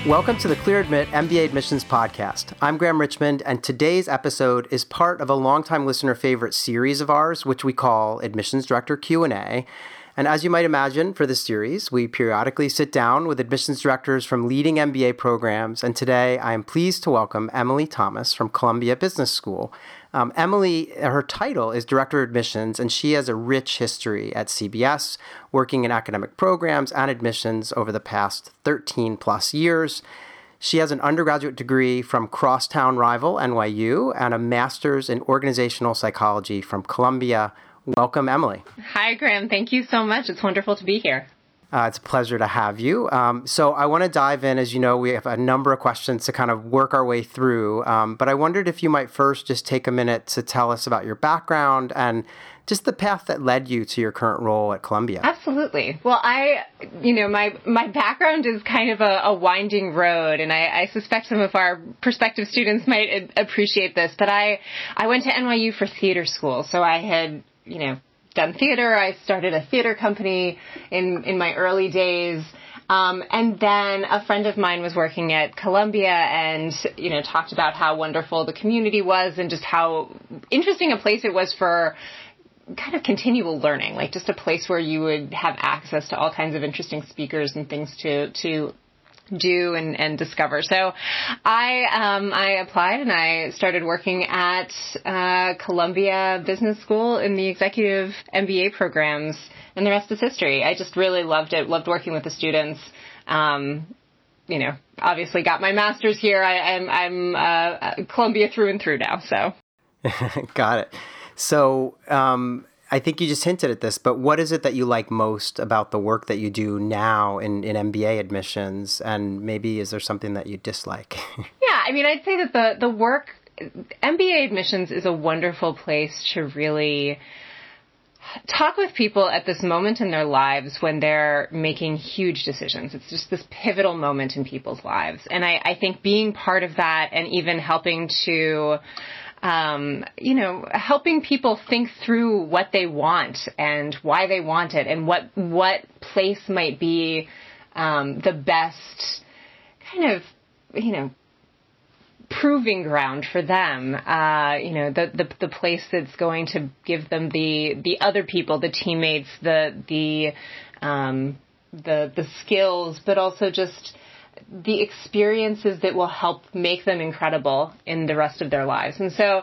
Welcome to the ClearAdmit MBA Admissions Podcast. I'm Graham Richmond, and today's episode is part of a longtime listener favorite series of ours, which we call Admissions Director Q&A. And as you might imagine, for this series, we periodically sit down with admissions directors from leading MBA programs, and today I am pleased to welcome Emily Thomas from Columbia Business School. Emily, her title is Director of Admissions, and she has a rich history at CBS, working in academic programs and admissions over the past 13 plus years. She has an undergraduate degree from crosstown rival NYU and a master's in organizational psychology from Columbia. Welcome, Emily. Hi, Graham. Thank you so much. It's wonderful to be here. It's a pleasure to have you. So I want to dive in. As you know, we have a number of questions to kind of work our way through. But I wondered if you might first just take a minute to tell us about your background and just the path that led you to your current role at Columbia. Absolutely. Well, my background is kind of a winding road, and I suspect some of our prospective students might appreciate this. But I went to NYU for theater school, so I had, done theater. I started a theater company in my early days. And then a friend of mine was working at Columbia and, talked about how wonderful the community was and just how interesting a place it was for kind of continual learning, like just a place where you would have access to all kinds of interesting speakers and things to do and discover. So I applied and I started working at Columbia Business School in the executive MBA programs, and the rest is history. I just really loved it, loved working with the students. Obviously got my master's here. I'm Columbia through and through now. So got it. So I think you just hinted at this, but what is it that you like most about the work that you do now in MBA admissions? And maybe is there something that you dislike? Yeah, I'd say that the work, MBA admissions is a wonderful place to really talk with people at this moment in their lives when they're making huge decisions. It's just this pivotal moment in people's lives. And I think being part of that and even helping to helping people think through what they want and why they want it and what place might be the best kind of, proving ground for them, the place that's going to give them the other people, the teammates, the skills, but also just the experiences that will help make them incredible in the rest of their lives. And so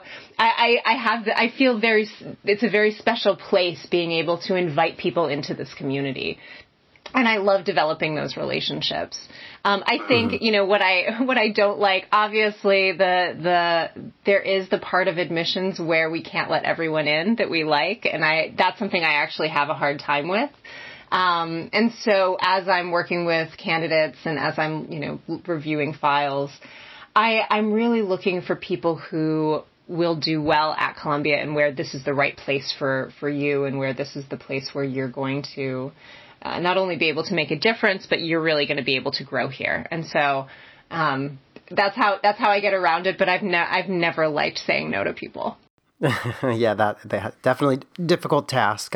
I feel it's a very special place being able to invite people into this community. And I love developing those relationships. I think, what I don't like, obviously there is the part of admissions where we can't let everyone in that we like. And that's something I actually have a hard time with. And so as I'm working with candidates and as I'm, reviewing files, I'm really looking for people who will do well at Columbia and where this is the right place for you and where this is the place where you're going to not only be able to make a difference, but you're really going to be able to grow here. And so that's how I get around it. But I've never liked saying no to people. Yeah, that definitely difficult task.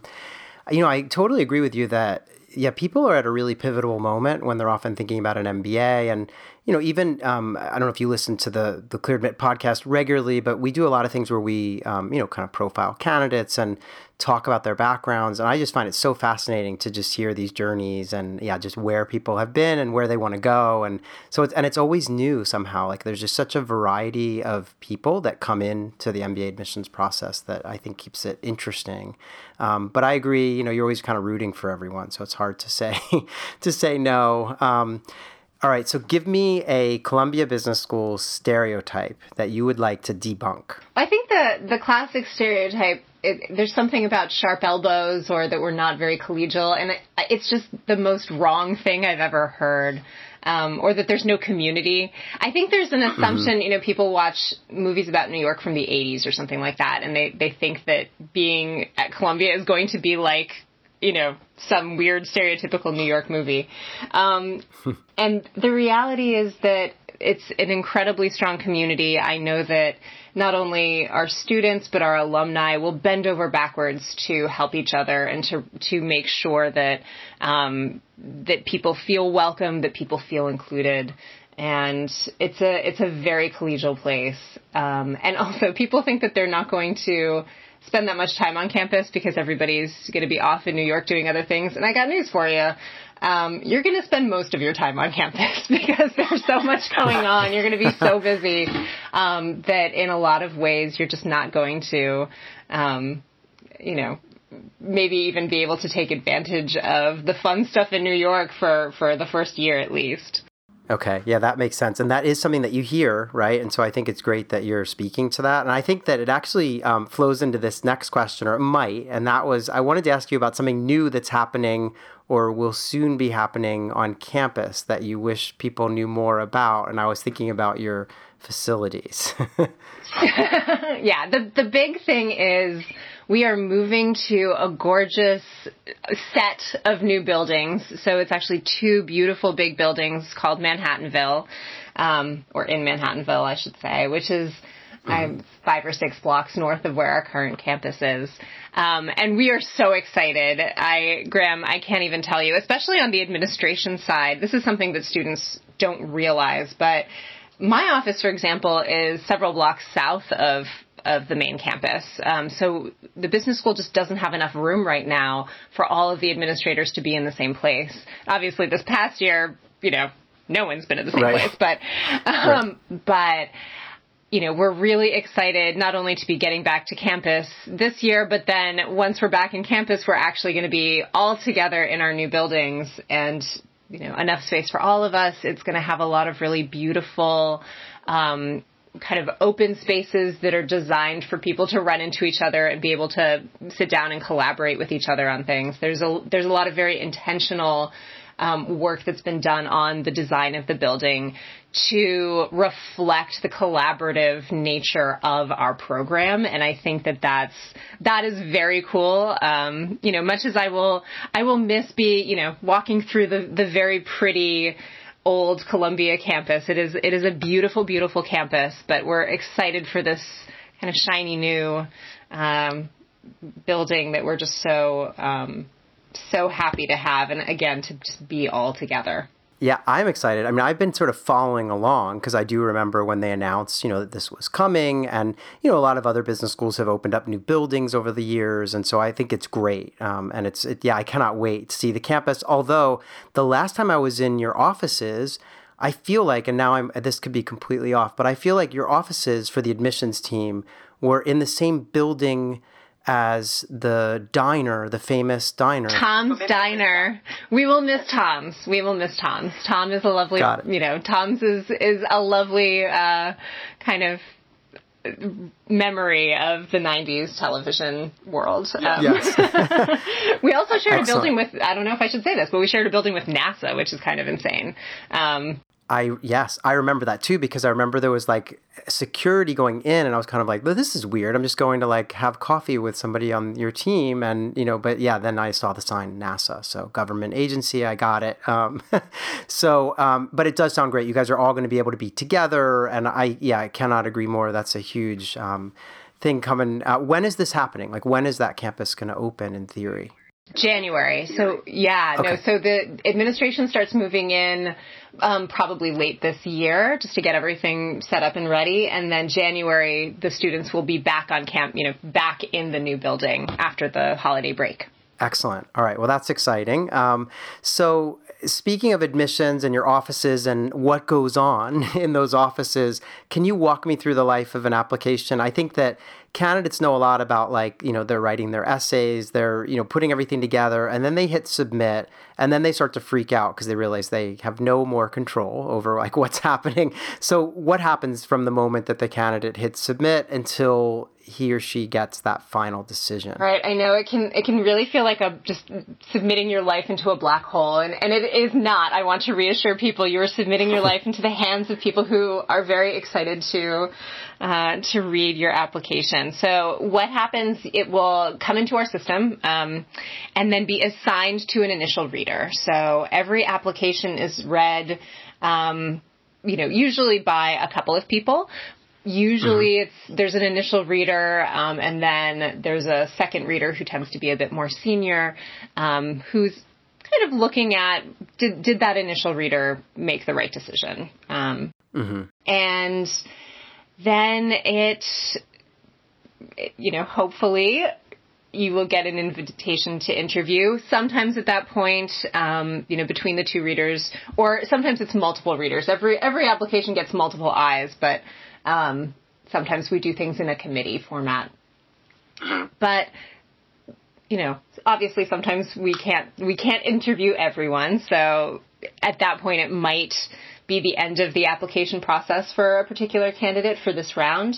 I totally agree with you that, people are at a really pivotal moment when they're often thinking about an MBA. And, even, I don't know if you listen to the ClearAdmit podcast regularly, but we do a lot of things where we, kind of profile candidates and talk about their backgrounds. And I just find it so fascinating to just hear these journeys and, just where people have been and where they want to go. And so it's always new somehow. Like there's just such a variety of people that come into the MBA admissions process that I think keeps it interesting. But I agree, you're always kind of rooting for everyone. So it's hard to say no. All right, so give me a Columbia Business School stereotype that you would like to debunk. I think the classic stereotype, there's something about sharp elbows or that we're not very collegial, and it's just the most wrong thing I've ever heard, or that there's no community. I think there's an assumption, people watch movies about New York from the 80s or something like that, and they think that being at Columbia is going to be like, some weird stereotypical New York movie. And the reality is that it's an incredibly strong community. I know that not only our students, but our alumni will bend over backwards to help each other and to make sure that that people feel welcome, that people feel included. And it's a very collegial place. And also people think that they're not going to spend that much time on campus because everybody's going to be off in New York doing other things. And I got news for you. You're going to spend most of your time on campus because there's so much going on. You're going to be so busy that in a lot of ways you're just not going to, maybe even be able to take advantage of the fun stuff in New York for the first year at least. Okay. Yeah, that makes sense. And that is something that you hear, right? And so I think it's great that you're speaking to that. And I think that it actually flows into this next question, or it might. And that was, I wanted to ask you about something new that's happening or will soon be happening on campus that you wish people knew more about. And I was thinking about your facilities. Yeah, the big thing is we are moving to a gorgeous set of new buildings. So it's actually 2 beautiful big buildings called Manhattanville, or in Manhattanville, I should say, which is 5 or 6 blocks north of where our current campus is. And we are so excited. Graham, I can't even tell you, especially on the administration side. This is something that students don't realize, but my office, for example, is several blocks south of the main campus. So the business school just doesn't have enough room right now for all of the administrators to be in the same place. Obviously, this past year, no one's been in the same place, but we're really excited not only to be getting back to campus this year, but then once we're back in campus, we're actually going to be all together in our new buildings and enough space for all of us. It's going to have a lot of really beautiful, kind of open spaces that are designed for people to run into each other and be able to sit down and collaborate with each other on things. There's a lot of very intentional work that's been done on the design of the building to reflect the collaborative nature of our program. And I think that is very cool. Much as I will miss walking through the very pretty old Columbia campus. It is a beautiful, beautiful campus, but we're excited for this kind of shiny new building that we're just so happy to have. And again, to just be all together. Yeah, I'm excited. I mean, I've been sort of following along because I do remember when they announced, that this was coming, and, a lot of other business schools have opened up new buildings over the years. And so I think it's great. And I cannot wait to see the campus. Although the last time I was in your offices, I feel like, and now this could be completely off, but I feel like your offices for the admissions team were in the same building as the diner, the famous diner. Tom's Diner. We will miss Tom's. Tom is a lovely, Tom's is a lovely kind of memory of the 90s television world. Yes. We also shared a building with, I don't know if I should say this, but we shared a building with NASA, which is kind of insane. I remember that too, because I remember there was like security going in and I was kind of like, well, this is weird. I'm just going to like have coffee with somebody on your team. And, but yeah, then I saw the sign NASA. So government agency, I got it. But it does sound great. You guys are all going to be able to be together. And I cannot agree more. That's a huge thing coming. When is this happening? Like, when is that campus going to open in theory? January. So so the administration starts moving in probably late this year just to get everything set up and ready. And then January, the students will be back on camp, back in the new building after the holiday break. Excellent. All right. Well, that's exciting. So speaking of admissions and your offices and what goes on in those offices, can you walk me through the life of an application? I think that candidates know a lot about they're writing their essays, they're, putting everything together, and then they hit submit, and then they start to freak out because they realize they have no more control over what's happening. So what happens from the moment that the candidate hits submit until he or she gets that final decision? Right. I know it can really feel like just submitting your life into a black hole. And it is not. I want to reassure people you are submitting your life into the hands of people who are very excited to read your application. So what happens, it will come into our system and then be assigned to an initial reader. So every application is read usually by a couple of people. Usually there's an initial reader, and then there's a second reader who tends to be a bit more senior, who's kind of looking at, did that initial reader make the right decision? And then hopefully you will get an invitation to interview. Sometimes at that point, between the two readers, or sometimes it's multiple readers. Every application gets multiple eyes, but sometimes we do things in a committee format. But, obviously sometimes we can't interview everyone. So at that point, it might be the end of the application process for a particular candidate for this round.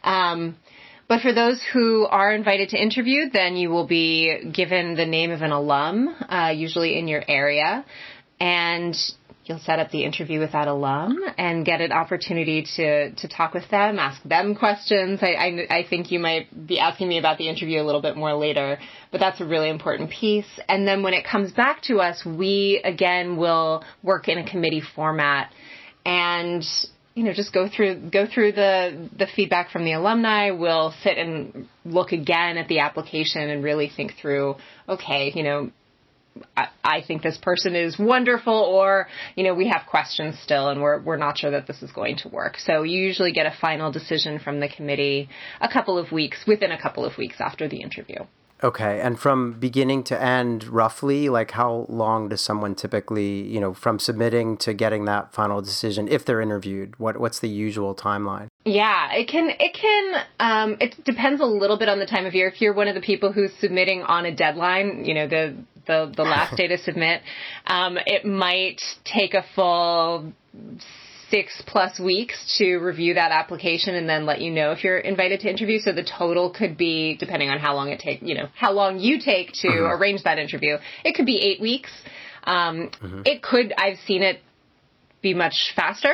But for those who are invited to interview, then you will be given the name of an alum, usually in your area, and you'll set up the interview with that alum and get an opportunity to talk with them, ask them questions. I think you might be asking me about the interview a little bit more later, but that's a really important piece. And then when it comes back to us, we, again, will work in a committee format and just go through the feedback from the alumni. We'll sit and look again at the application and really think through, okay, I think this person is wonderful, or, we have questions still and we're not sure that this is going to work. So you usually get a final decision from the committee within a couple of weeks after the interview. Okay. And from beginning to end, roughly, like how long does someone typically, from submitting to getting that final decision, if they're interviewed, what's the usual timeline? Yeah, it depends a little bit on the time of year. If you're one of the people who's submitting on a deadline, the last day to submit, it might take a full 6+ weeks to review that application and then let you know if you're invited to interview. So the total could be, depending on how long how long you take to arrange that interview, it could be 8 weeks. It could, I've seen it be much faster.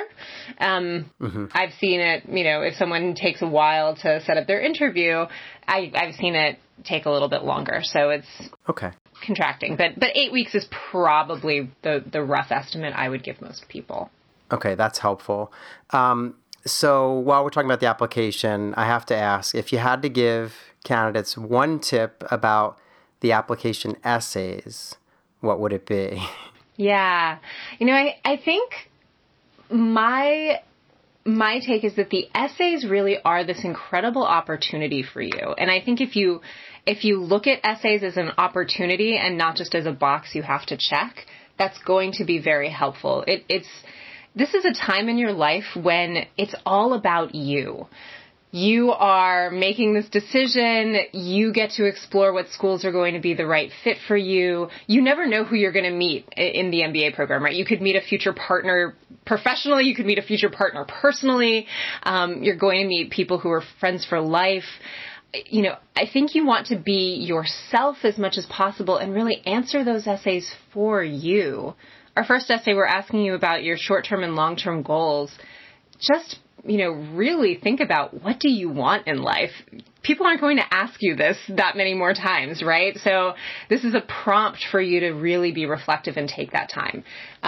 I've seen it, if someone takes a while to set up their interview, I've seen it take a little bit longer. So it's contracting, but 8 weeks is probably the rough estimate I would give most people. Okay, that's helpful. So while we're talking about the application, I have to ask, if you had to give candidates one tip about the application essays, what would it be? Yeah. I think my take is that the essays really are this incredible opportunity for you. And I think if you look at essays as an opportunity and not just as a box you have to check, that's going to be very helpful. This is a time in your life when it's all about you. You are making this decision. You get to explore what schools are going to be the right fit for you. You never know who you're going to meet in the MBA program, right? You could meet a future partner professionally. You could meet a future partner personally. You're going to meet people who are friends for life. I think you want to be yourself as much as possible and really answer those essays for you. Our first essay, we're asking you about your short-term and long-term goals. Just, really think about, what do you want in life? People aren't going to ask you this that many more times, right? So this is a prompt for you to really be reflective and take that time.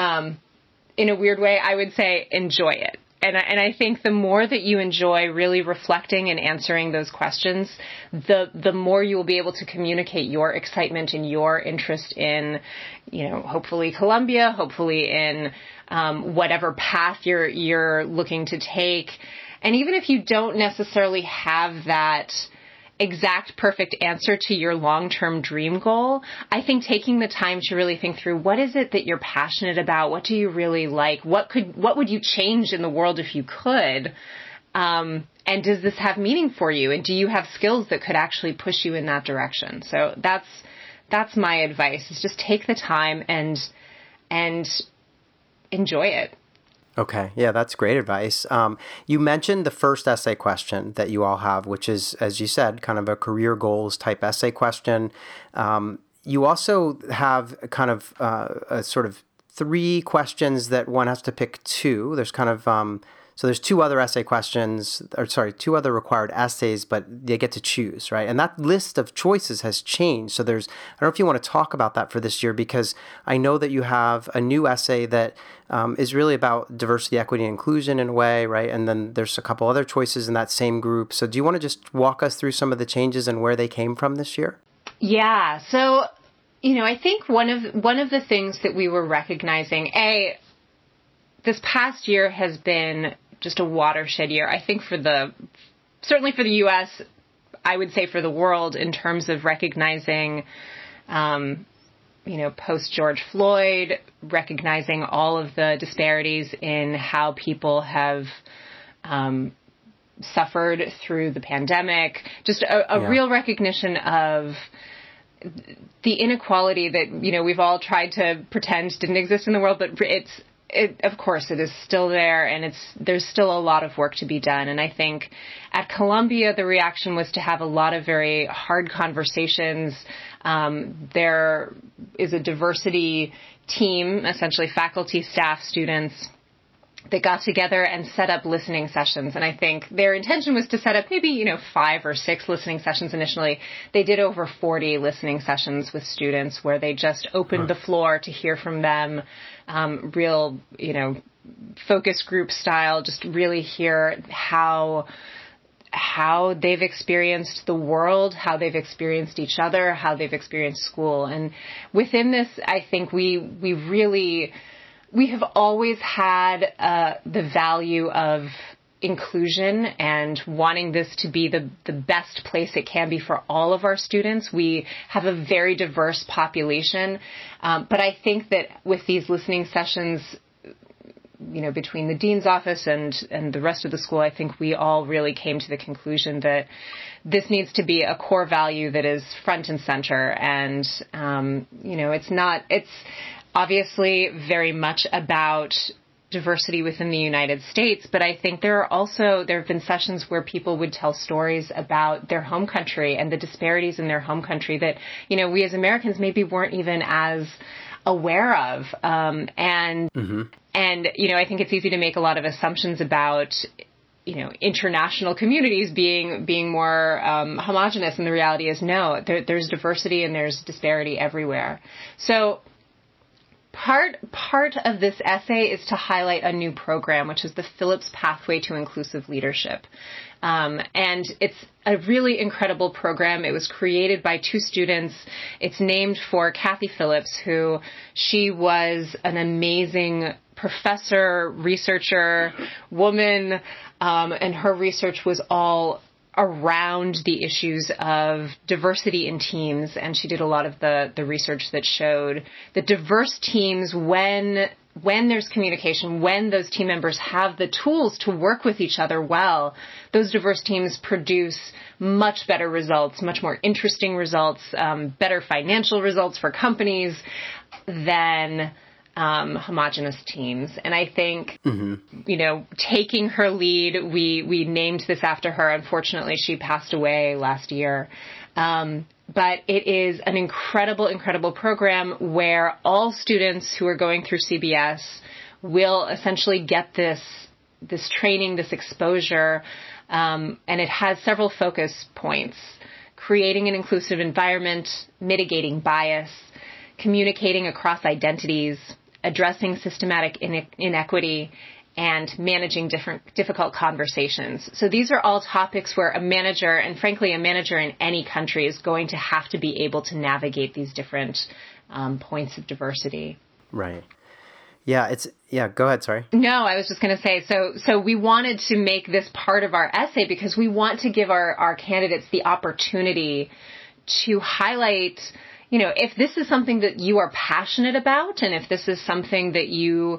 In a weird way, I would say enjoy it. And I think the more that you enjoy really reflecting and answering those questions, the more you will be able to communicate your excitement and your interest in, hopefully Columbia, hopefully in whatever path you're looking to take. And even if you don't necessarily have that exact perfect answer to your long-term dream goal, I think taking the time to really think through, what is it that you're passionate about? What do you really like? What would you change in the world if you could? And does this have meaning for you? And do you have skills that could actually push you in that direction? So that's my advice, is just take the time and enjoy it. Okay. Yeah, that's great advice. You mentioned the first essay question that you all have, which is, as you said, kind of a career goals type essay question. You also have kind of a sort of 3 questions that one has to pick 2. There's kind of So there's two other two other required essays, but they get to choose, right? And that list of choices has changed. So I don't know if you want to talk about that for this year, because I know that you have a new essay that is really about diversity, equity, and inclusion in a way, right? And then there's a couple other choices in that same group. So do you want to just walk us through some of the changes and where they came from this year? Yeah. So, I think one of the things that we were recognizing, this past year has been just a watershed year, I think, certainly for the U.S., I would say for the world, in terms of recognizing, post George Floyd, recognizing all of the disparities in how people have suffered through the pandemic, just a real recognition of the inequality that, we've all tried to pretend didn't exist in the world, but of course, it is still there, and there's still a lot of work to be done. And I think at Columbia, the reaction was to have a lot of very hard conversations. There is a diversity team, essentially faculty, staff, students, that got together and set up listening sessions. And I think their intention was to set up maybe, 5 or 6 listening sessions initially. They did over 40 listening sessions with students where they just opened the floor to hear from them, real, focus group style, just really hear how they've experienced the world, how they've experienced each other, how they've experienced school. And within this, I think we have always had the value of inclusion and wanting this to be the best place it can be for all of our students. We have a very diverse population, but I think that with these listening sessions, between the dean's office and the rest of the school, I think we all really came to the conclusion that this needs to be a core value that is front and center. And, it's obviously very much about diversity within the United States, but I think there have been sessions where people would tell stories about their home country and the disparities in their home country that, we as Americans maybe weren't even as aware of. And I think it's easy to make a lot of assumptions about, international communities being more homogenous, and the reality is no, there's diversity and there's disparity everywhere. So Part of this essay is to highlight a new program, which is the Phillips Pathway to Inclusive Leadership. And it's a really incredible program. It was created by 2 students. It's named for Kathy Phillips, she was an amazing professor, researcher, woman, and her research was all around the issues of diversity in teams. And she did a lot of the research that showed that diverse teams, when there's communication, when those team members have the tools to work with each other well, those diverse teams produce much better results, much more interesting results, better financial results for companies than homogenous teams. And I think, taking her lead, we named this after her. Unfortunately, she passed away last year. But it is an incredible, incredible program where all students who are going through CBS will essentially get this training, this exposure. And it has several focus points: creating an inclusive environment, mitigating bias, communicating across identities, addressing systematic inequity, and managing difficult conversations. So these are all topics where a manager, and frankly, a manager in any country, is going to have to be able to navigate these different points of diversity. Right. Yeah, go ahead, sorry. No, I was just going to say, so we wanted to make this part of our essay because we want to give our candidates the opportunity to highlight, if this is something that you are passionate about, and if this is something that you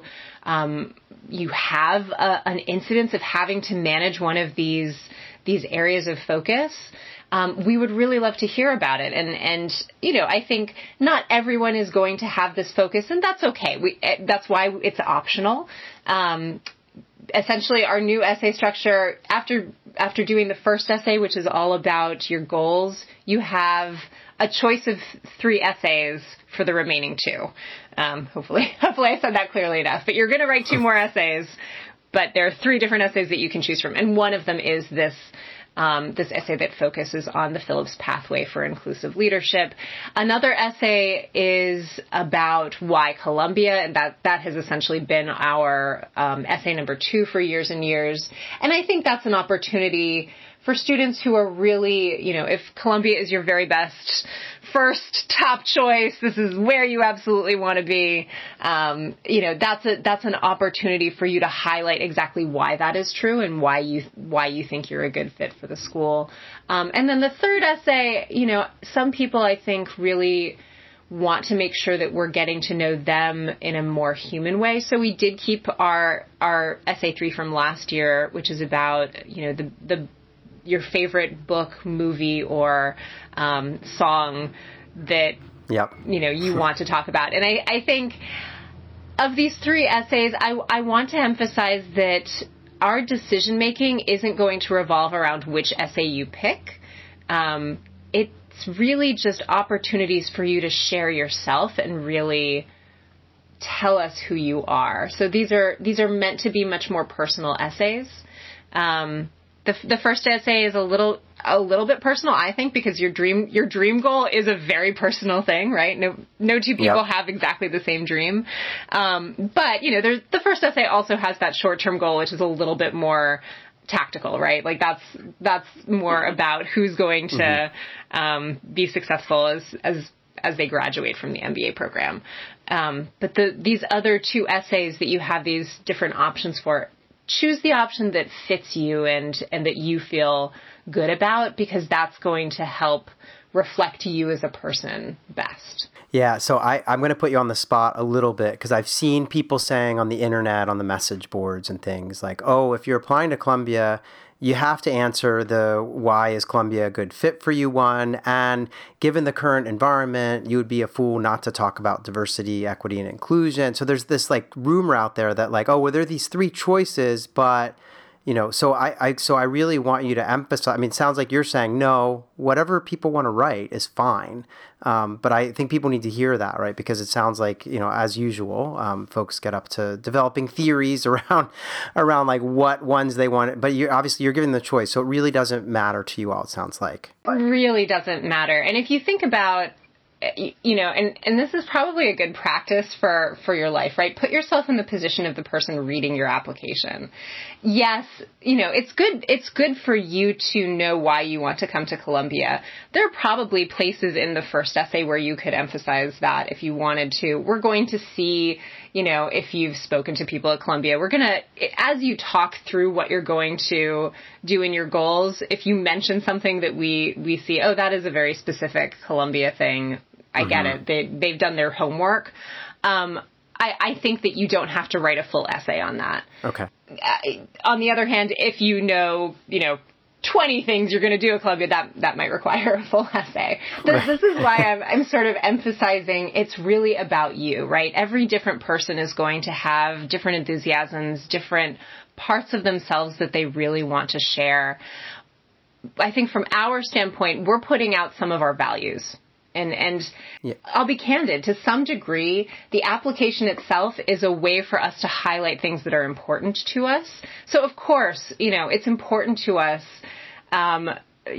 have an incidence of having to manage one of these areas of focus, we would really love to hear about it. And I think not everyone is going to have this focus, and that's okay. That's why it's optional. Essentially, our new essay structure, after doing the first essay, which is all about your goals, you have a choice of 3 essays for the remaining 2. Hopefully I said that clearly enough. But you're going to write 2 more essays But there are 3 different essays that you can choose from. And one of them is this essay that focuses on the Phillips pathway for inclusive leadership. Another essay is about why Columbia, and that has essentially been our essay number 2 for years and years. And I think that's an opportunity for students who are really, if Columbia is your very best first top choice, this is where you absolutely want to be, that's an opportunity for you to highlight exactly why that is true and why you think you're a good fit for the school. And then the third essay, some people I think really want to make sure that we're getting to know them in a more human way. So we did keep our essay 3 from last year, which is about, your favorite book, movie, or song that you want to talk about. And I think of these 3 essays, I want to emphasize that our decision making isn't going to revolve around which essay you pick. It's really just opportunities for you to share yourself and really tell us who you are. So these are meant to be much more personal essays. The first essay is a little bit personal, I think, because your dream goal is a very personal thing, right? No 2 people have exactly the same dream. But the first essay also has that short-term goal, which is a little bit more tactical, right? Like that's more about who's going to be successful as they graduate from the MBA program. But these other 2 essays that you have these different options for, choose the option that fits you and that you feel good about, because that's going to help reflect you as a person best. Yeah, so I'm going to put you on the spot a little bit, because I've seen people saying on the internet, on the message boards and things like, oh, if you're applying to Columbia, you have to answer the why is Columbia a good fit for you one, and given the current environment, you would be a fool not to talk about diversity, equity, and inclusion. So there's this like rumor out there that like, oh, well, there are these 3 choices, but so I really want you to emphasize. I mean, it sounds like you're saying, no, whatever people want to write is fine. But I think people need to hear that, right? Because it sounds like, as usual, folks get up to developing theories around like what ones they want. But you're giving the choice. So it really doesn't matter to you all, it sounds like. It really doesn't matter. And if you think about, and this is probably a good practice for your life, right? Put yourself in the position of the person reading your application. Yes, it's good for you to know why you want to come to Columbia. There are probably places in the first essay where you could emphasize that if you wanted to. We're going to see, if you've spoken to people at Columbia, we're going to, as you talk through what you're going to do in your goals, if you mention something that we see, oh, that is a very specific Columbia thing, I get it. They've done their homework. I think that you don't have to write a full essay on that. Okay. On the other hand, if 20 things you're going to do at Columbia, that might require a full essay. This is why I'm sort of emphasizing it's really about you, right? Every different person is going to have different enthusiasms, different parts of themselves that they really want to share. I think from our standpoint, we're putting out some of our values. And I'll be candid, to some degree, the application itself is a way for us to highlight things that are important to us. So, of course, it's important to us, why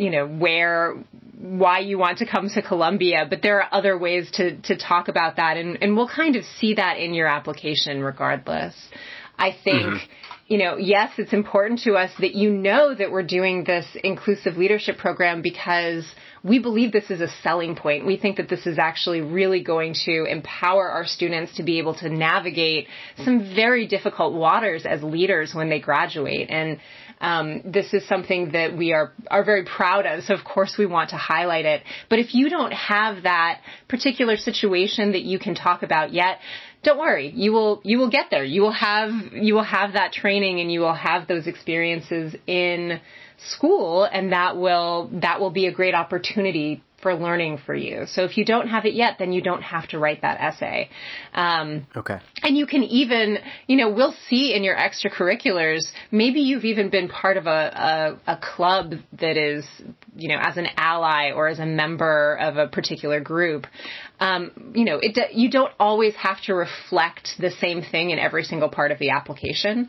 you want to come to Columbia, but there are other ways to talk about that. And we'll kind of see that in your application regardless. I think, yes, it's important to us that that we're doing this inclusive leadership program because we believe this is a selling point. We think that this is actually really going to empower our students to be able to navigate some very difficult waters as leaders when they graduate. And this is something that we are very proud of. So, of course, we want to highlight it. But if you don't have that particular situation that you can talk about yet, don't worry. You will get there. You will have that training and you will have those experiences in school, and that will be a great opportunity for learning for you. So if you don't have it yet, then you don't have to write that essay. Okay. And you can even, we'll see in your extracurriculars, maybe you've even been part of a club that is as an ally or as a member of a particular group, you don't always have to reflect the same thing in every single part of the application.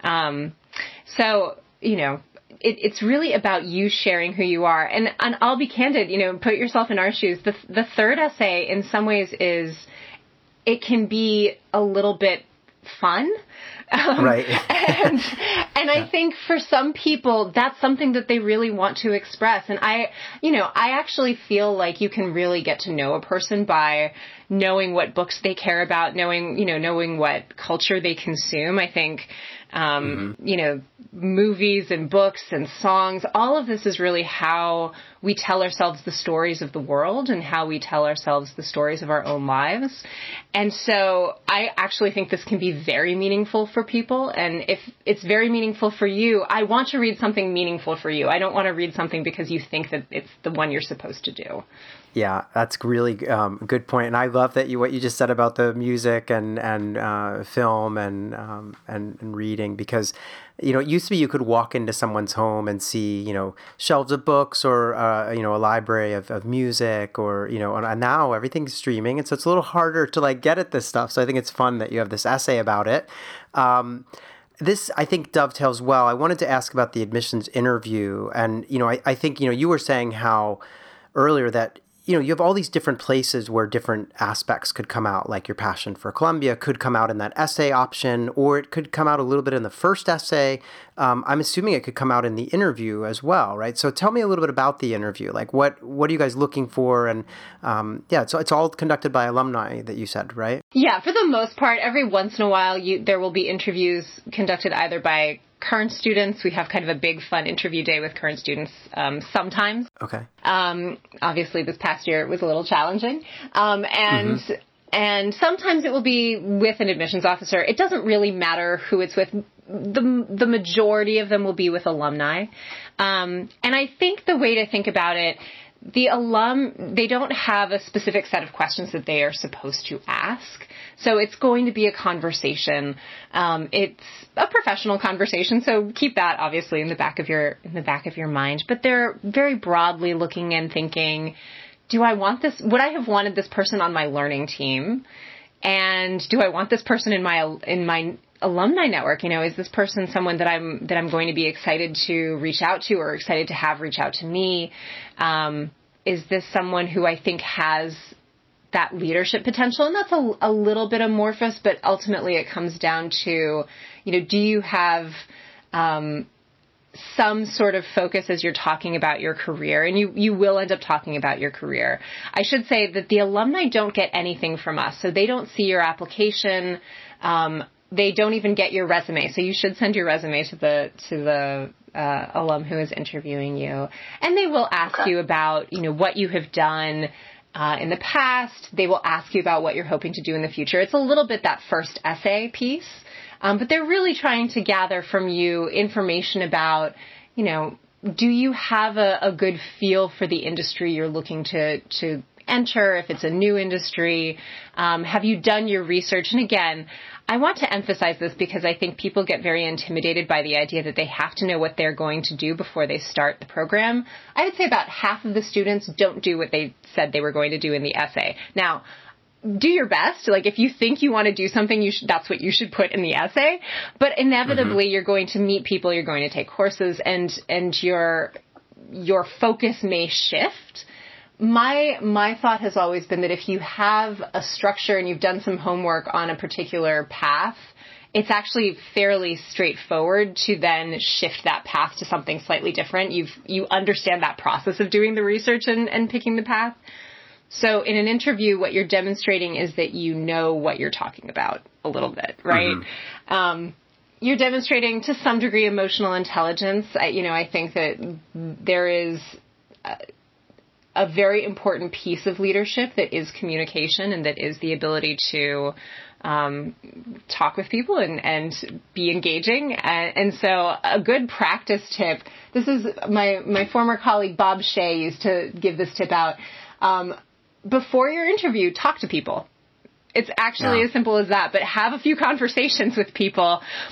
It's really about you sharing who you are. And I'll be candid, put yourself in our shoes. The third essay in some ways it can be a little bit fun. Right. and I think for some people, that's something that they really want to express. And I actually feel like you can really get to know a person by knowing what books they care about, knowing what culture they consume. I think, movies and books and songs, all of this is really how we tell ourselves the stories of the world and how we tell ourselves the stories of our own lives. And so I actually think this can be very meaningful for people. And if it's very meaningful for you, I want to read something meaningful for you. I don't want to read something because you think that it's the one you're supposed to do. Yeah, that's really good point. And I love that what you just said about the music and film and reading, because it used to be you could walk into someone's home and see shelves of books or a library of music or and now everything's streaming, and so it's a little harder to get at this stuff. So I think it's fun that you have this essay about it. This, I think, dovetails well. I wanted to ask about the admissions interview, and I think you were saying how earlier that you have all these different places where different aspects could come out, like your passion for Columbia could come out in that essay option, or it could come out a little bit in the first essay. I'm assuming it could come out in the interview as well, right? So tell me a little bit about the interview. What are you guys looking for? And so it's all conducted by alumni that you said, right? Yeah, for the most part. Every once in a while, there will be interviews conducted either by current students. We have kind of a big fun interview day with current students sometimes. Okay. Obviously, this past year it was a little challenging. And sometimes it will be with an admissions officer. It doesn't really matter who it's with. The majority of them will be with alumni. And I think the way to think about it, the they don't have a specific set of questions that they are supposed to ask. So it's going to be a conversation. It's a professional conversation. So keep that obviously in the back of your mind. But they're very broadly looking and thinking, would I have wanted this person on my learning team? And do I want this person in my alumni network? Is this person someone that I'm going to be excited to reach out to or excited to have reach out to me? Is this someone who I think has that leadership potential? And that's a little bit amorphous, but ultimately it comes down to, do you have some sort of focus as you're talking about your career? And you will end up talking about your career. I should say that the alumni don't get anything from us. So they don't see your application. They don't even get your resume. So you should send your resume to the alum who is interviewing you. And they will ask you about, what you have done in the past. They will ask you about what you're hoping to do in the future. It's a little bit that first essay piece. But they're really trying to gather from you information about, do you have a good feel for the industry you're looking to enter, if it's a new industry? Have you done your research? And again, I want to emphasize this because I think people get very intimidated by the idea that they have to know what they're going to do before they start the program. I would say about half of the students don't do what they said they were going to do in the essay. Now, do your best. If you think you want to do something, that's what you should put in the essay. But inevitably, you're going to meet people, you're going to take courses, and your focus may shift. My thought has always been that if you have a structure and you've done some homework on a particular path, it's actually fairly straightforward to then shift that path to something slightly different. You understand that process of doing the research and picking the path. So in an interview, what you're demonstrating is that you know what you're talking about a little bit, right? You're demonstrating to some degree emotional intelligence. I think that there is a very important piece of leadership that is communication, and that is the ability to talk with people and be engaging. And so a good practice tip, this is my former colleague Bob Shea used to give this tip out. Before your interview, talk to people. It's actually as simple as that, but have a few conversations with people.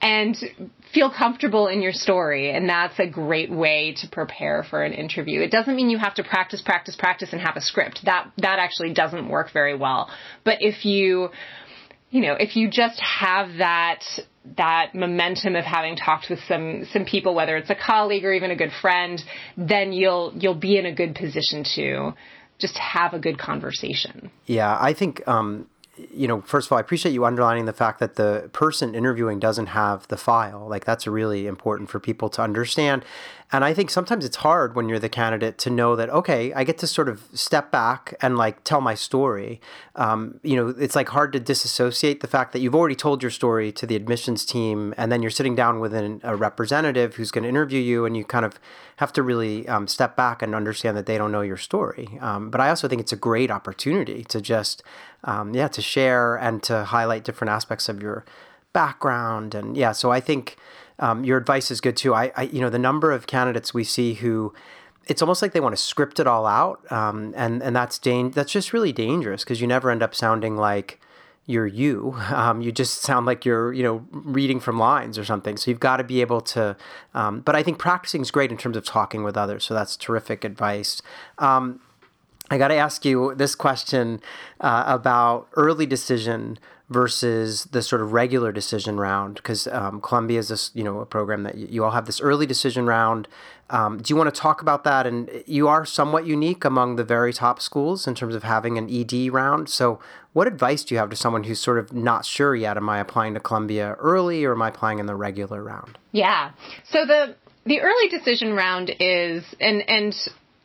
and feel comfortable in your story. And that's a great way to prepare for an interview. It doesn't mean you have to practice and have a script. That actually doesn't work very well. But if you just have that momentum of having talked with some people, whether it's a colleague or even a good friend, then you'll be in a good position to just have a good conversation. Yeah, I think, first of all, I appreciate you underlining the fact that the person interviewing doesn't have the file. Like, that's really important for people to understand. And I think sometimes it's hard when you're the candidate to know that, okay, I get to sort of step back and like tell my story. It's like hard to disassociate the fact that you've already told your story to the admissions team, and then you're sitting down with a representative who's going to interview you, and you kind of have to really step back and understand that they don't know your story. But I also think it's a great opportunity to just, to share and to highlight different aspects of your background. And so I think your advice is good too. I the number of candidates we see who, it's almost like they want to script it all out, and that's just really dangerous, because you never end up sounding like you're you. You just sound like you're reading from lines or something. So you've got to be able to. But I think practicing is great in terms of talking with others. So that's terrific advice. I got to ask you this question about early decision versus the sort of regular decision round, because Columbia is this, a program that you all have this early decision round. Do you want to talk about that? And you are somewhat unique among the very top schools in terms of having an ED round. So what advice do you have to someone who's sort of not sure yet? Am I applying to Columbia early, or am I applying in the regular round? Yeah. So the early decision round is, and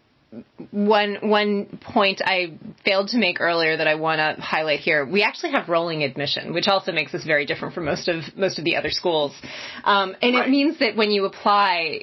one point I failed to make earlier that I want to highlight here, we actually have rolling admission, which also makes us very different from most of the other schools. And right. It means that when you apply,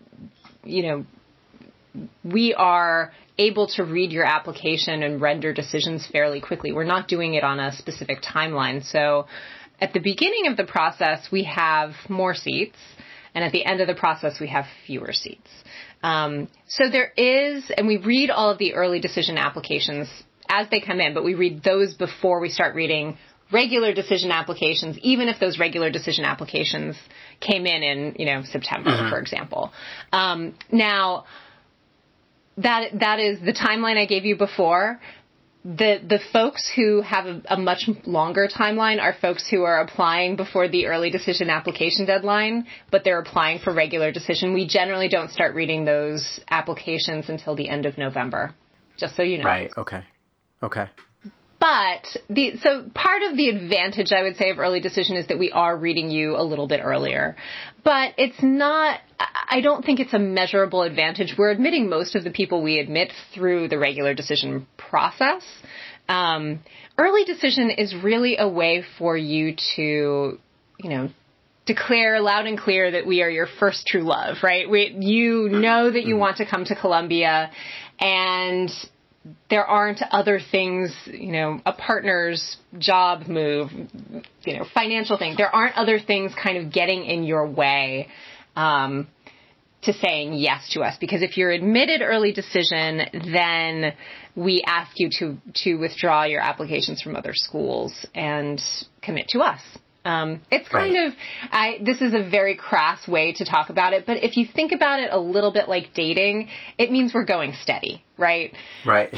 we are able to read your application and render decisions fairly quickly. We're not doing it on a specific timeline. So at the beginning of the process, we have more seats, and at the end of the process, we have fewer seats. So there is, and we read all of the early decision applications as they come in, but we read those before we start reading regular decision applications, even if those regular decision applications came in September, for example. Now, that is the timeline I gave you before. The folks who have a much longer timeline are folks who are applying before the early decision application deadline, but they're applying for regular decision. We generally don't start reading those applications until the end of November, just so you know. Right. Okay. But so part of the advantage, I would say, of early decision is that we are reading you a little bit earlier. But it's not, I don't think it's a measurable advantage. We're admitting most of the people we admit through the regular decision process. Early decision is really a way for you to, declare loud and clear that we are your first true love, right? You know that you want to come to Columbia, and there aren't other things, a partner's job move, financial thing. There aren't other things kind of getting in your way to saying yes to us. Because if you're admitted early decision, then we ask you to withdraw your applications from other schools and commit to us. It's kind of, this is a very crass way to talk about it, but if you think about it a little bit like dating, it means we're going steady, right? Right.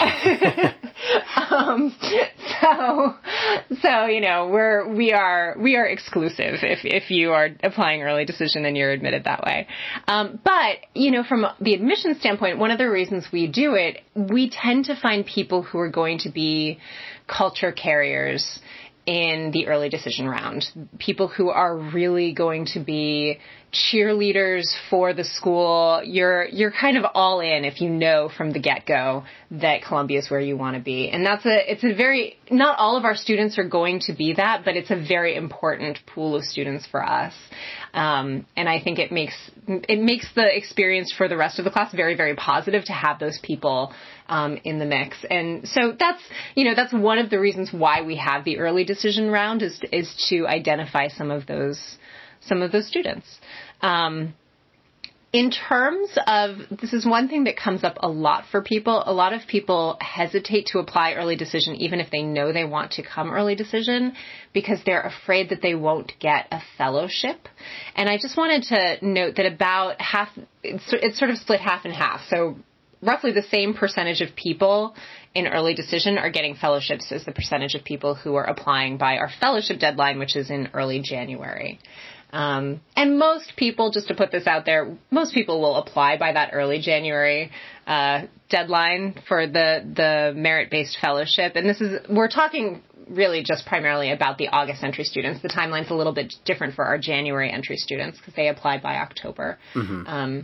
We are exclusive if you are applying early decision and you're admitted that way. But, from the admission standpoint, one of the reasons we do it, we tend to find people who are going to be culture carriers in the early decision round, people who are really going to be cheerleaders for the school. You're kind of all in if you know from the get-go that Columbia is where you want to be. And it's a very, not all of our students are going to be that, but it's a very important pool of students for us. And I think it makes the experience for the rest of the class very, very positive to have those people in the mix. And so that's one of the reasons why we have the early decision round is to identify some of those students. In terms of, this is one thing that comes up a lot for people. A lot of people hesitate to apply early decision even if they know they want to come early decision because they're afraid that they won't get a fellowship. And I just wanted to note that about half, it's sort of split half and half. So roughly the same percentage of people in early decision are getting fellowships as the percentage of people who are applying by our fellowship deadline, which is in early January. And most people, just to put this out there, most people will apply by that early January deadline for the merit-based fellowship. And we're talking really just primarily about the August entry students. The timeline's a little bit different for our January entry students because they apply by October. Mm-hmm.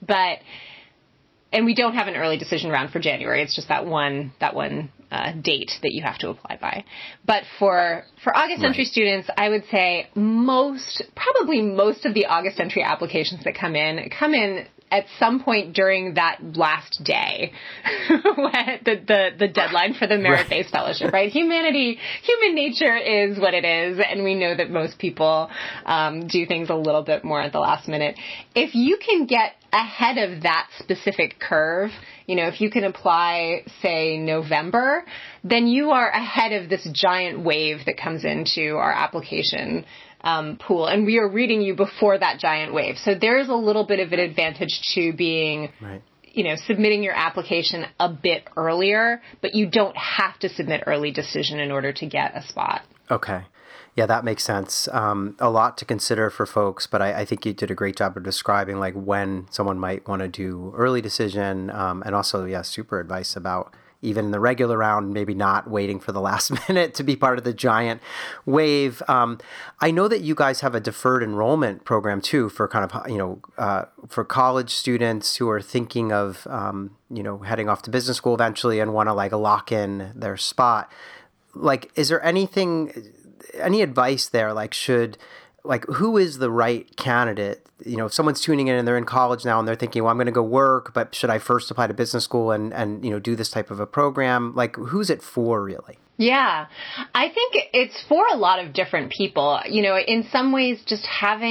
And we don't have an early decision round for January. It's just that one date that you have to apply by. But for August entry students, I would say probably most of the August entry applications that come in at some point during that last day, when the deadline for the merit-based fellowship, right? Human nature is what it is, and we know that most people do things a little bit more at the last minute. If you can get ahead of that specific curve, if you can apply, say, November, then you are ahead of this giant wave that comes into our application pool, and we are reading you before that giant wave. So there's a little bit of an advantage to being, submitting your application a bit earlier, but you don't have to submit early decision in order to get a spot. Okay. Yeah, that makes sense. A lot to consider for folks, but I think you did a great job of describing like when someone might want to do early decision, and also, super advice about even in the regular round, maybe not waiting for the last minute to be part of the giant wave. I know that you guys have a deferred enrollment program too for kind of, for college students who are thinking of, heading off to business school eventually and want to like lock in their spot. Like, is there any advice there? Who is the right candidate? If someone's tuning in and they're in college now and they're thinking, well, I'm going to go work, but should I first apply to business school and do this type of a program? Like, who's it for really? Yeah, I think it's for a lot of different people. In some ways, just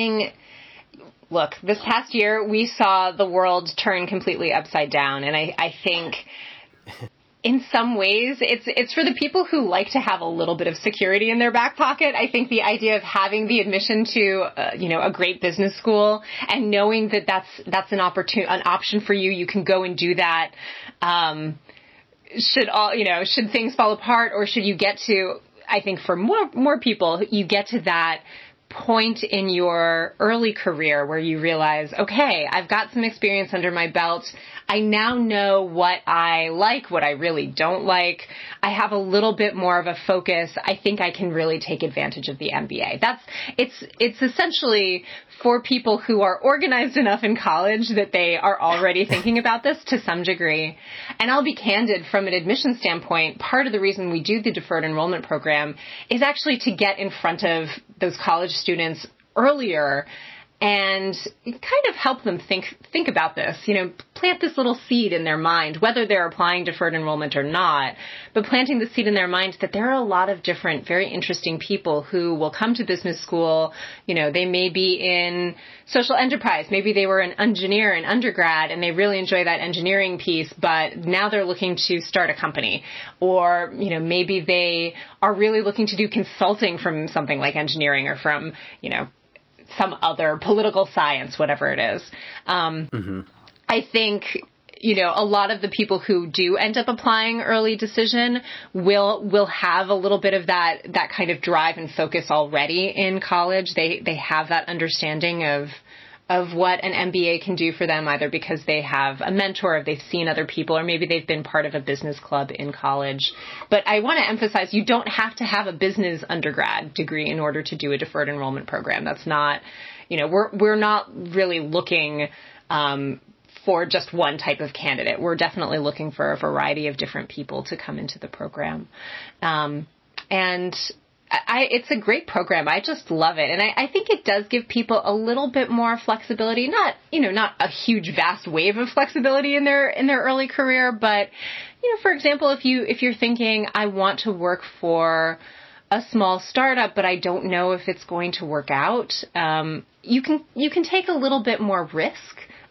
look, this past year, we saw the world turn completely upside down. And I think in some ways, it's for the people who like to have a little bit of security in their back pocket. I think the idea of having the admission to, a great business school and knowing that that's an option for you, you can go and do that. Should things fall apart, or should you get to, I think for more people, you get to that point in your early career where you realize, okay, I've got some experience under my belt. I now know what I like, what I really don't like. I have a little bit more of a focus. I think I can really take advantage of the MBA. It's essentially for people who are organized enough in college that they are already thinking about this to some degree. And I'll be candid, from an admission standpoint, part of the reason we do the deferred enrollment program is actually to get in front of those college students earlier and kind of help them think about this, plant this little seed in their mind, whether they're applying deferred enrollment or not, but planting the seed in their mind that there are a lot of different, very interesting people who will come to business school. They may be in social enterprise. Maybe they were an engineer in undergrad and they really enjoy that engineering piece, but now they're looking to start a company. Or, maybe they are really looking to do consulting from something like engineering or from, some other political science, whatever it is. I think, a lot of the people who do end up applying early decision will have a little bit of that kind of drive and focus already in college. They have that understanding of what an MBA can do for them, either because they have a mentor, or they've seen other people, or maybe they've been part of a business club in college. But I want to emphasize, you don't have to have a business undergrad degree in order to do a deferred enrollment program. That's not, we're not really looking for just one type of candidate. We're definitely looking for a variety of different people to come into the program. It's a great program. I just love it. And I think it does give people a little bit more flexibility, not a huge, vast wave of flexibility in their early career. But, for example, if you're thinking, I want to work for a small startup, but I don't know if it's going to work out, you can take a little bit more risk,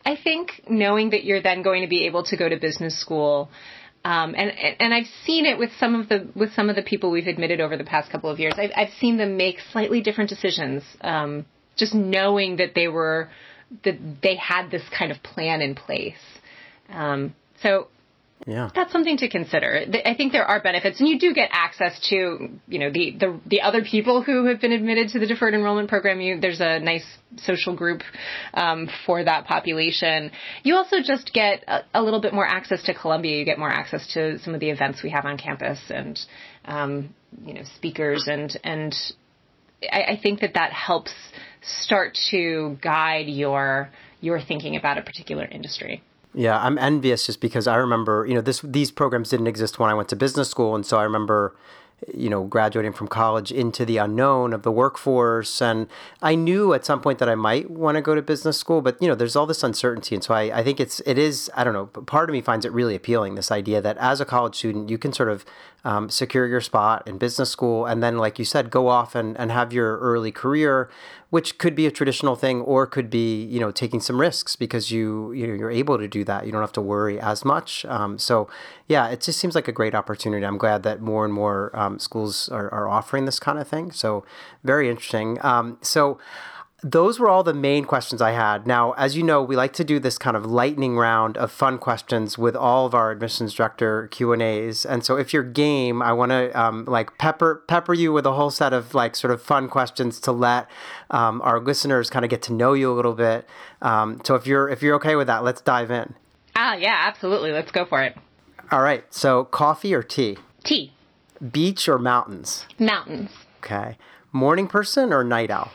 I think, knowing that you're then going to be able to go to business school. And I've seen it with some of the people we've admitted over the past couple of years. I've seen them make slightly different decisions, just knowing that they had this kind of plan in place. So yeah, that's something to consider. I think there are benefits, and you do get access to, the other people who have been admitted to the deferred enrollment program. There's a nice social group for that population. You also just get a little bit more access to Columbia. You get more access to some of the events we have on campus and, speakers. And I think that helps start to guide your thinking about a particular industry. Yeah, I'm envious just because I remember, these programs didn't exist when I went to business school. And so I remember, graduating from college into the unknown of the workforce. And I knew at some point that I might want to go to business school, but, there's all this uncertainty. And so I think it is, I don't know, part of me finds it really appealing, this idea that as a college student, you can sort of secure your spot in business school. And then, like you said, go off and have your early career, which could be a traditional thing or could be, taking some risks because you're able to do that. You don't have to worry as much. So yeah, it just seems like a great opportunity. I'm glad that more and more schools are offering this kind of thing. So very interesting. So those were all the main questions I had. Now, as you know, we like to do this kind of lightning round of fun questions with all of our admissions director Q&As. And so if you're game, I want to pepper you with a whole set of sort of fun questions to let our listeners kind of get to know you a little bit. So if you're okay with that, let's dive in. Yeah, absolutely. Let's go for it. All right. So coffee or tea? Tea. Beach or mountains? Mountains. Okay. Morning person or night owl?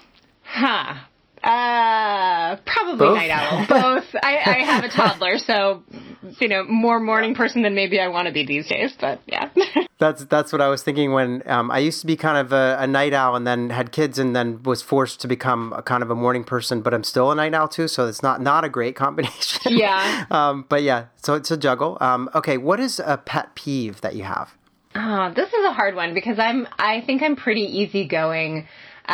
Probably both? Night owl. Both. I have a toddler, so, more morning person than maybe I want to be these days, but yeah. That's what I was thinking when I used to be kind of a night owl and then had kids and then was forced to become a kind of a morning person, but I'm still a night owl too, so it's not a great combination. Yeah. But yeah, so it's a juggle. Okay, what is a pet peeve that you have? Oh, this is a hard one because I think I'm pretty easygoing.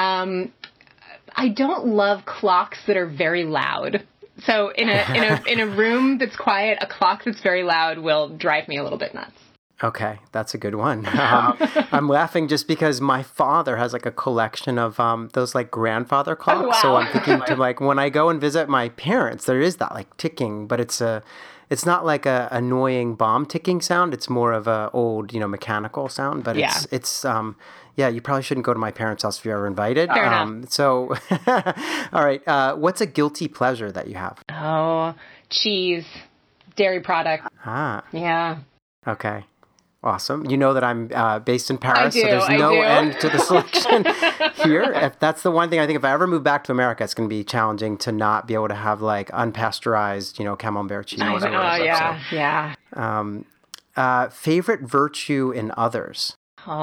I don't love clocks that are very loud. So in a room that's quiet, a clock that's very loud will drive me a little bit nuts. Okay, that's a good one. I'm laughing just because my father has a collection of those grandfather clocks. Oh, wow. So I'm thinking to when I go and visit my parents, there is that ticking, but it's not like a annoying bomb ticking sound. It's more of a old mechanical sound. But yeah. It's you probably shouldn't go to my parents' house if you're ever invited. Fair enough. So, all right. What's a guilty pleasure that you have? Oh, cheese, dairy product. Ah. Yeah. Okay. Awesome. You know that I'm based in Paris, so there's I no do. end to the selection here. If that's the one thing I think if I ever move back to America, it's going to be challenging to not be able to have unpasteurized, camembert cheese. Oh, yeah. Favorite virtue in others?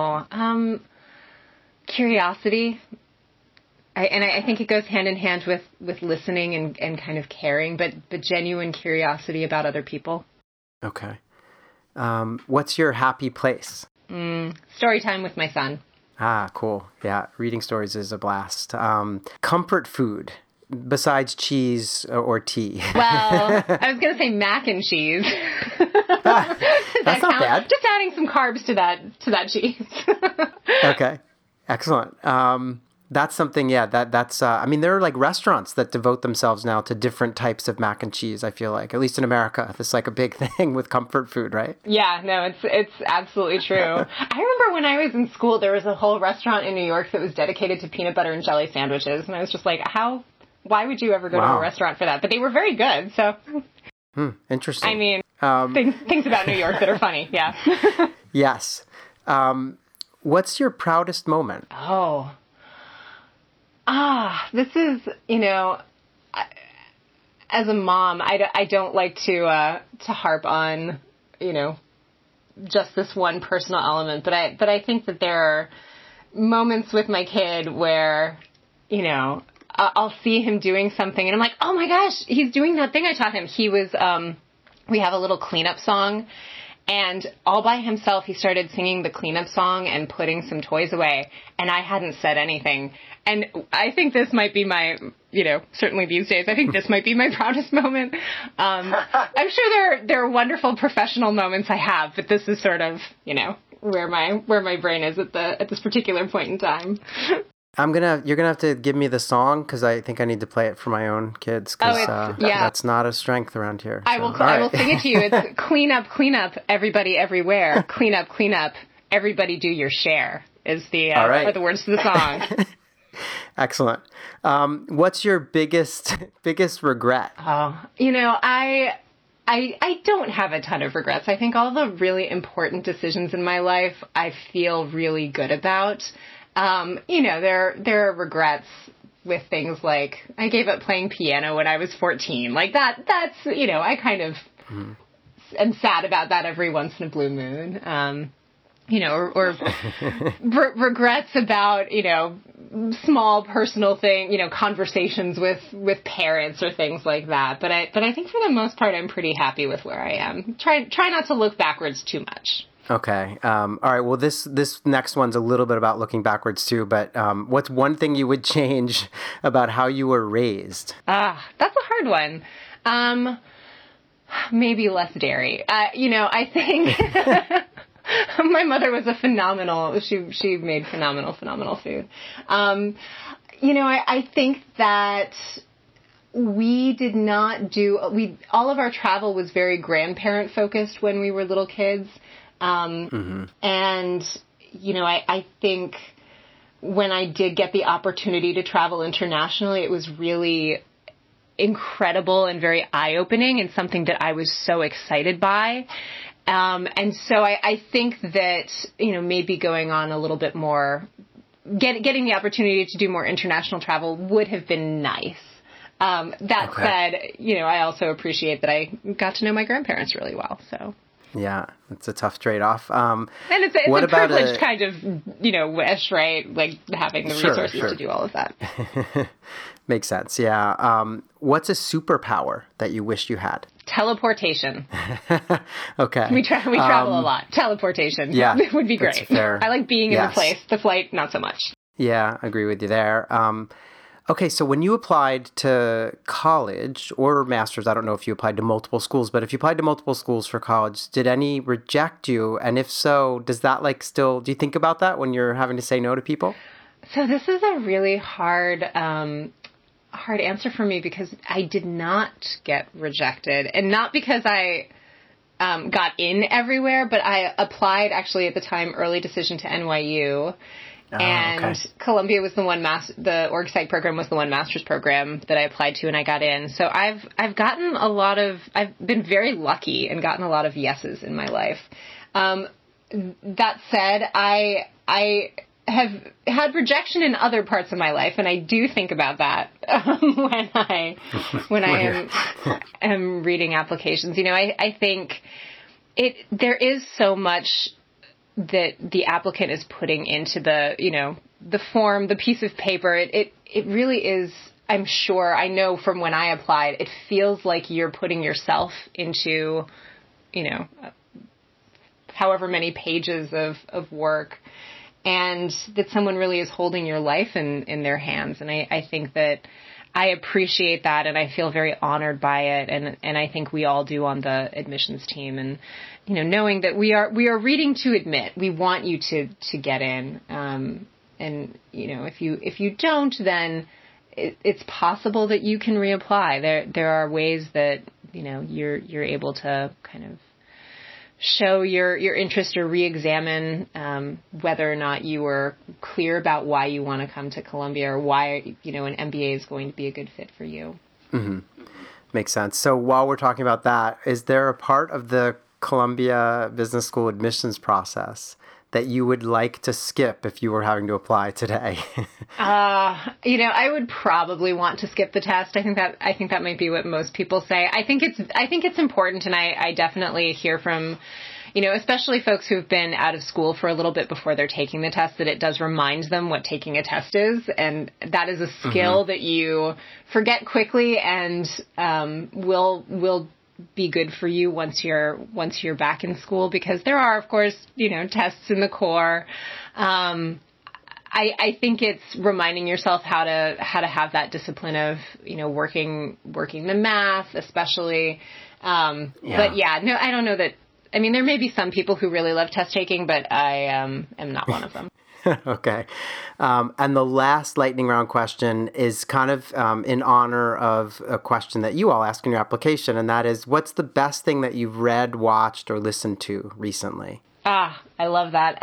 Curiosity. I think it goes hand in hand with listening and kind of caring, but genuine curiosity about other people. Okay. What's your happy place? Story time with my son. Ah, cool. Yeah, reading stories is a blast. Comfort food besides cheese or tea? Well, I was going to say mac and cheese. That's not bad. Just adding some carbs to that cheese. Okay, excellent. That's something, that's, there are restaurants that devote themselves now to different types of mac and cheese, I feel like, at least in America. It's a big thing with comfort food, right? Yeah, no, it's absolutely true. I remember when I was in school, there was a whole restaurant in New York that was dedicated to peanut butter and jelly sandwiches. And I was just like, why would you ever go to a restaurant for that? But they were very good, so. Interesting. Things about New York that are funny, yeah. Yes. What's your proudest moment? This is, as a mom, I don't like to harp on, just this one personal element, but I think that there are moments with my kid where, I'll see him doing something and I'm like, oh my gosh, he's doing that thing I taught him. He was, we have a little cleanup song And all by himself, he started singing the cleanup song and putting some toys away. And I hadn't said anything. And I think this might be my, certainly these days, I think this might be my proudest moment. I'm sure there are wonderful professional moments I have, but this is sort of, where my brain is at this particular point in time. You're gonna have to give me the song, because I think I need to play it for my own kids, because that's not a strength around here. So. I will sing it to you. It's clean up, everybody everywhere. Clean up, everybody do your share is are the words to the song. Excellent. What's your biggest regret? Oh, I don't have a ton of regrets. I think all the really important decisions in my life I feel really good about. There are regrets with things like I gave up playing piano when I was 14. Like that's, I kind of am sad about that every once in a blue moon. Or regrets about, small personal thing, conversations with parents or things like that. But I think for the most part, I'm pretty happy with where I am. Try not to look backwards too much. Okay. All right. Well, this next one's a little bit about looking backwards too, but what's one thing you would change about how you were raised? That's a hard one. Maybe less dairy. I think my mother was she made phenomenal food. I think that we did not all of our travel was very grandparent focused when we were little kids. And, I think when I did get the opportunity to travel internationally, it was really incredible and very eye-opening and something that I was so excited by. And so I think that, maybe going on a little bit more, getting the opportunity to do more international travel would have been nice. That said, I also appreciate that I got to know my grandparents really well, so. Yeah, it's a tough trade-off. And it's a privileged kind of, wish, right? Like having the resources to do all of that. Makes sense, yeah. What's a superpower that you wish you had? Teleportation. Okay. We travel a lot. Teleportation. Yeah. Would be great. Fair. I like being in the place. The flight, not so much. Yeah, I agree with you there. Okay, so when you applied to college or master's, I don't know if you applied to multiple schools, but if you applied to multiple schools for college, did any reject you? And if so, does that do you think about that when you're having to say no to people? So this is a really hard answer for me because I did not get rejected, and not because I got in everywhere, but I applied actually at the time, early decision to NYU. Columbia was the org psych program was the one master's program that I applied to and I got in. So I've been very lucky and gotten a lot of yeses in my life. That said, I have had rejection in other parts of my life, and I do think about that when I am reading applications. I think there is so much that the applicant is putting into the form, the piece of paper. It really is, I'm sure, I know from when I applied, it feels like you're putting yourself into, however many pages of work, and that someone really is holding your life in their hands. And I think that I appreciate that, and I feel very honored by it, and I think we all do on the admissions team. And knowing that we are reading to admit, we want you to get in, and if you don't, then it's possible that you can reapply. There are ways that you're able to kind of show your interest or re-examine whether or not you were clear about why you want to come to Columbia, or why an MBA is going to be a good fit for you. Mm-hmm. Makes sense. So while we're talking about that, is there a part of the Columbia Business School admissions process that you would like to skip if you were having to apply today? I would probably want to skip the test. I think that might be what most people say. I think it's important, and I definitely hear from, especially folks who've been out of school for a little bit before they're taking the test, that it does remind them what taking a test is, and that is a skill that you forget quickly and will be good for you once you're back in school, because there are, of course, tests in the core. I think it's reminding yourself how to have that discipline of, working the math, especially. But yeah, no, I don't know that. I mean, there may be some people who really love test taking, but I am not one of them. Okay. And the last lightning round question is kind of in honor of a question that you all ask in your application, and that is, what's the best thing that you've read, watched, or listened to recently? I love that.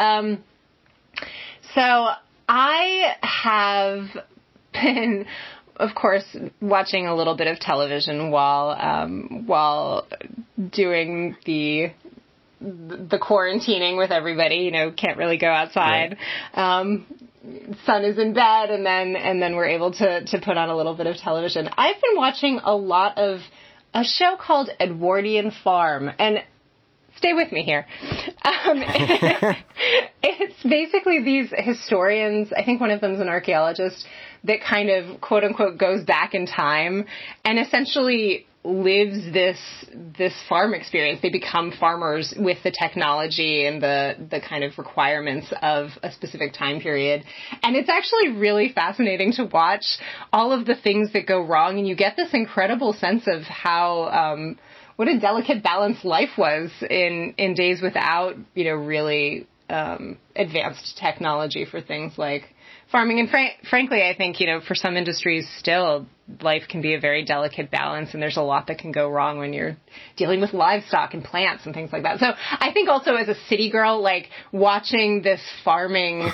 So I have been, of course, watching a little bit of television while doing the quarantining with everybody. Can't really go outside. Right. Son is in bed, and then we're able to put on a little bit of television. I've been watching a lot of a show called Edwardian Farm, and stay with me here. It's basically these historians, I think one of them is an archaeologist, that kind of, quote unquote, goes back in time and essentially lives this farm experience. They become farmers with the technology and the kind of requirements of a specific time period. And it's actually really fascinating to watch all of the things that go wrong, and you get this incredible sense of how what a delicate balance life was in days without, really advanced technology for things like farming. And frankly, I think, for some industries still, life can be a very delicate balance, and there's a lot that can go wrong when you're dealing with livestock and plants and things like that. So I think also as a city girl, like watching this farming,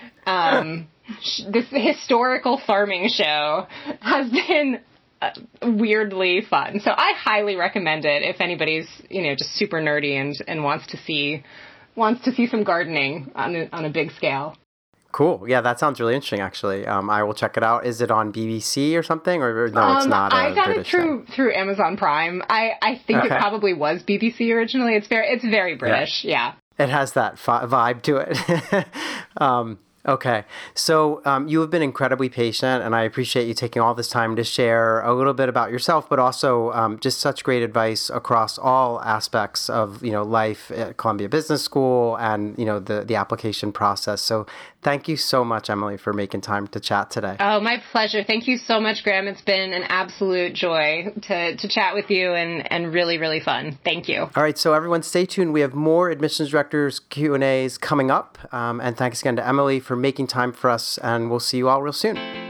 this historical farming show has been weirdly fun. So I highly recommend it if anybody's, just super nerdy and wants to see some gardening on a big scale. Cool. Yeah, that sounds really interesting, actually. I will check it out. Is it on BBC or something? Or no, it's not. I got British it through Amazon Prime. I think it probably was BBC originally. It's very British. Yeah. It has that vibe to it. Okay. So you have been incredibly patient, and I appreciate you taking all this time to share a little bit about yourself, but also just such great advice across all aspects of, life at Columbia Business School and, the application process. So thank you so much, Emily, for making time to chat today. Oh, my pleasure. Thank you so much, Graham. It's been an absolute joy to chat with you and really, really fun. Thank you. All right. So everyone stay tuned. We have more admissions directors Q&As coming up. And thanks again to Emily for making time for us, and we'll see you all real soon.